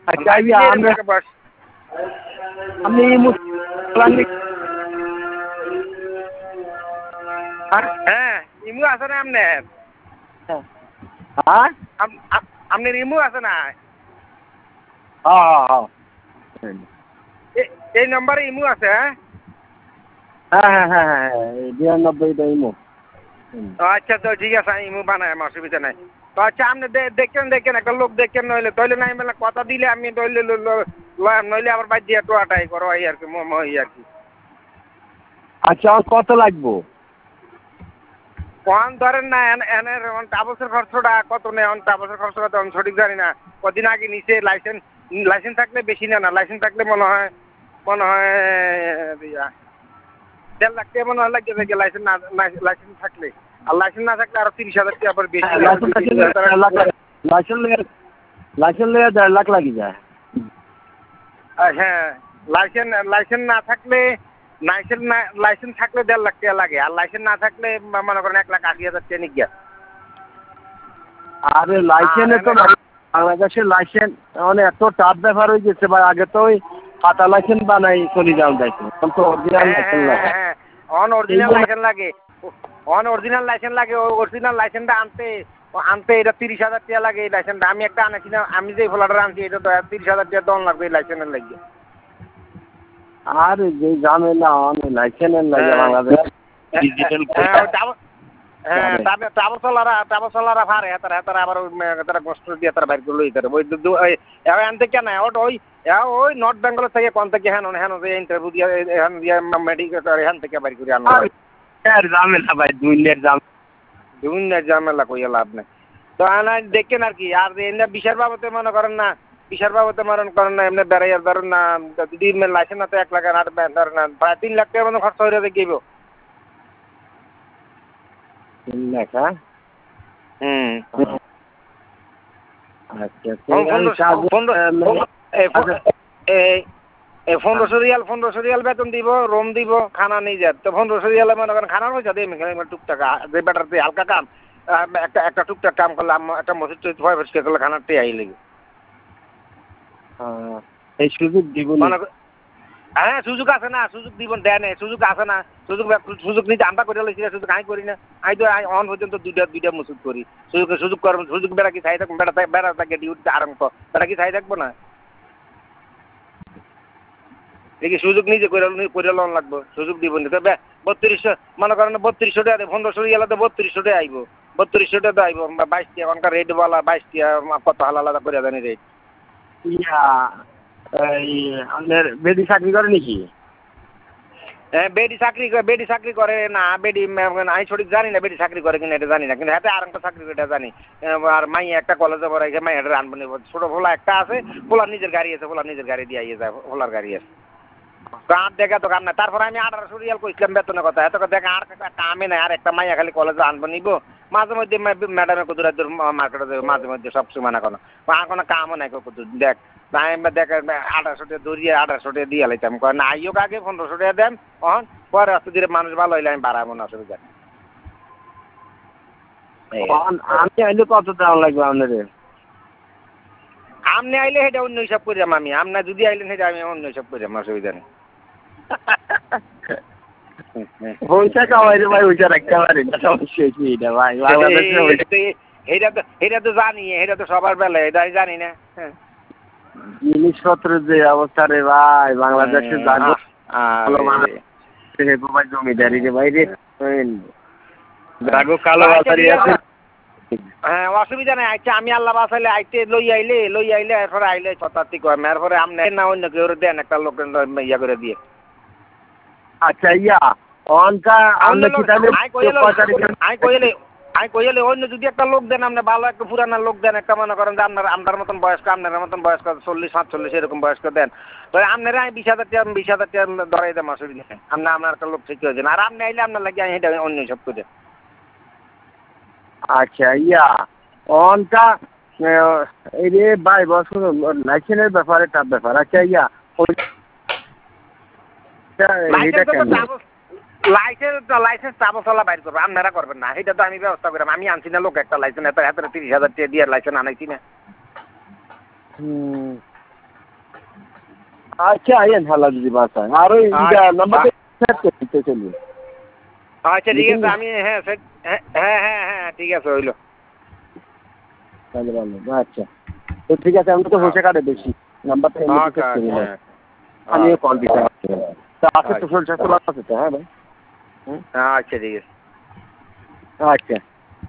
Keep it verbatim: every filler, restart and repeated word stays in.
আচ্ছা ইয়া আমরা আমি হ্যাঁ ইমু আছে না আপনার হ্যাঁ আপনার ইমু আছে না হ্যাঁ এই নম্বরে ইমু আছে হ্যাঁ হ্যাঁ হ্যাঁ হ্যাঁ হ্যাঁ বিরানব্বইটা ইমো আচ্ছা তো ঠিক আছে আমি ইমু বানাই আমার অসুবিধা নাই তো আচ্ছা আপনি দেখেন দেখেন একটা লোক দেখেন নইলে তইলে নাই মেলা কথা দিলে আমি তইলে নইলে আবার বাদ দিয়ে টোয়াটাই করো এই আর কি মোমো এই আর কি আচ্ছা কত লাগবো কোন ধরেন না এনের টাবসের খরচটা কত নেই টাবসের খরচটা তো আমি সঠিক জানি না কদিন আগে নিচে লাইসেন্স লাইসেন্স থাকলে বেশি না না লাইসেন্স থাকলে মনে হয় মনে হয় দেড় লাখ টাকা মনে হয় লাগবে লাইসেন্স না লাইসেন্স থাকলে আর লাইসেন্স না থাকলে আরো তিরিশ হাজার টাকা বেশি লাইসেন্স লাইসেন্স লেগে দেড় লাখ লাগি যায় হ্যাঁ লাইসেন্স লাইসেন্স না থাকলে লাইসেন্স না লাইসেন্স থাকলে দেড় লাখ টাকা লাগে আর লাইসেন্স না থাকলে মনে করেন এক লাখ আশি হাজার টাকা নিয়ে গিয়া আরে লাইসেন্সে তো বাংলাদেশের লাইসেন্স মানে এত টাফ ব্যাপার হয়ে গেছে ভাই আগে তো ওই খাতা লাইসেন্স বানাই চলে যাওয়া যাইতো এখন তো অরিজিনাল লাইসেন্স লাগে হ্যাঁ অন অরিজিনাল লাইসেন্স লাগে অন অরিজিনাল লাইসেন্স লাগে ওই অরিজিনাল লাইসেন্সটা আনতে আনতে এটা তিরিশ হাজার টাকা লাগে এই লাইসেন্সটা আমি একটা আনেছি না আমি যে ফোলাটা আনছি এটা তো তিরিশ হাজার টাকা দন লাগবে এই লাইসেন্সের লাগে আর যে ঝামেলা অনেক লাইসেন্সের লাগে বাংলাদেশ ডিজিটাল হ্যাঁ ট্রাভেল চলারা ট্রাভেল চলারা ভারে তারা তারা আবার তারা কষ্ট দিয়ে তারা বাইর করলো তারা ওই এখান থেকে না ওই ওই নর্থ বেঙ্গল থেকে কোন থেকে হ্যাঁ হ্যাঁ ইন্টারভিউ দিয়ে এখান দিয়ে মেডিকেল এখান থেকে বাইর করে আনলো ঝামেলা ভাই দুনিয়ার ঝামেলা দুনিয়ার ঝামেলা কইয়া লাভ নাই তো আনা দেখেন আর কি আর এমনি বিশার বাবতে মনে করেন না বিশার বাবতে মনে করেন না এমনি বেড়াইয়ার ধরেন না যদি লাইসেন্স না তো এক লাখ আর ধরেন না প্রায় তিন লাখ টাকার মতো খরচ হয়ে গেব তিন লাখ হ্যাঁ হুম পনেরোশো রিয়াল পনেরোশো রিয়াল বেতন দিব রুম দিব খানা নিয়ে যাত তো পনেরোশো রিয়ালে মনে করেন খানার পয়সা দিই টুকটাক যে বেটার হালকা কাম একটা একটা টুকটাক কাম করলাম একটা মসজিদ টসিদ ভয় পরিষ্কার করলে খানার টেয়ে আই লেগে এই সুযোগ দিব হ্যাঁ সুযোগ আছে না সুযোগ দিব দেয় না সুযোগ আছে না সুযোগ সুযোগ নিতে আমরা করে লইছি সুযোগ আমি করি না আমি তো অন পর্যন্ত দুইটা দুইটা মসুদ করি সুযোগ সুযোগ কর সুযোগ বেড়া কি চাই থাকবো বেড়া বেড়া থাকে ডিউটিতে আরম্ভ বেড়া কি চাই থাকবো না দেখি সুযোগ নিজে করে করে লোন লাগবো সুযোগ দিব না তবে বত্রিশশো মনে করেন বত্রিশশো টাকা পনেরোশো এলাকা বত্রিশশো টাকা আইব বত্রিশশো টাকা আইব বাইশ টাকা এখনকার রেট বলা বাইশ টাকা কত আলাদা আলাদা করে জানি রেট ইয়া এই আপনার বেডি চাকরি করে নাকি হ্যাঁ বেডি চাকরি বেডি চাকরি করে না বেডি আমি সঠিক জানি না বেডি চাকরি করে কিনা এটা জানি না কিন্তু হাতে আর একটা চাকরি এটা জানি আর মাই একটা কলেজে পড়াইছে মাই এটা আনবো নিব ছোটো ভোলা একটা আছে ভোলার নিজের গাড়ি আছে ভোলার নিজের গাড়ি দিয়ে আইয়ে যায় ভোলার গাড়ি আছে কাম দেখা তো কাম না তারপর আমি আঠারোশো রিয়াল কইছিলাম বেতনের কথা এত দেখা আর কামে নাই আর একটা মাইয়া খালি কলেজে আনবো নিব মাঝে মধ্যে ম্যাডামের কুদুরা মার্কেটে মাঝে মধ্যে সব সময় না কোনো আর কোনো কামও নাই কুদুর দেখ তাই দেখ আঠারোশো টাকা ধরিয়ে আঠারোশো টাকা দিয়ে লাইতাম না আইও আগে পনেরোশো টাকা দেন অহন পরে আস্তে ধীরে মানুষ ভালো হইলে আমি বাড়াবো না অসুবিধা আমি আইলে কত দাম লাগবে আপনাদের আপনি আইলে সেটা অন্য হিসাব করিলাম আমি আপনার যদি আইলেন সেটা আমি অন্য হিসাব করিলাম অসুবিধা নেই পয়সা কামাই রে ভাই ওইটা রাখতে পারি না সমস্যা কি এটা ভাই এটা তো এটা তো জানি এটা তো সবার বেলা এটা জানি না জিনিসপত্রের যে অবস্থা রে ভাই বাংলাদেশে জাগো ভাই জমিদারি রে ভাই রে জাগো কালো বাজারি আছে হ্যাঁ অসুবিধা নাই আচ্ছা আমি আল্লাহ বাসাইলে আইতে লই আইলে লই আইলে এরপরে আইলে শতাব্দী কয় এরপরে আপনি না অন্য কেউ দেন একটা লোক ইয়া করে দিয়ে আচ্ছা ইয়া অনকা আমি কি তাহলে আই কইলে আই কইলে অন্য যদি একটা লোক দেন আপনি ভালো একটা পুরানা লোক দেন একটা মনে করেন যে আপনার আপনার মতন বয়স্ক আপনার মতন বয়স্ক চল্লিশ সাতচল্লিশ এরকম বয়স্ক দেন তো আপনারা আমি বিশ হাজার টাকা বিশ হাজার টাকা ধরাই দেন অসুবিধা নেই আপনি আপনার একটা লোক ঠিক হয়ে যান আর আপনি আইলে আপনার লাগে এটা অন্য সব করে আচ্ছা ইয়া অনকা এই রে ভাই বস লাইসেন্সের ব্যাপারে টাফ ব্যাপার আচ্ছা ইয়া লাইসেন্স লাইসেন্স চাবলা বাইর করবো আপনারা করবেন না এটা তো আমি ব্যবস্থা করলাম আমি আনছি না লোক একটা লাইসেন্স এত এত তিরিশ হাজার টাকা দিয়ে লাইসেন্স আনাইছি না আচ্ছা আইয়েন হালা যদি বাসায় আর ওই নাম্বার সেট করতে চলবে। আচ্ছা ঠিক আছে আমি হ্যাঁ হ্যাঁ হ্যাঁ হ্যাঁ হ্যাঁ ঠিক আছে হইলো। আচ্ছা তো ঠিক আছে আমি তো হোসে কাটে বেশি নাম্বারটা এমনি সেট করে নিলাম। আমিও কল দিতে তা আছে তো সরষা খোলা আছে তো হ্যাঁ ভাই। আচ্ছা ঠিক আছে। আচ্ছা।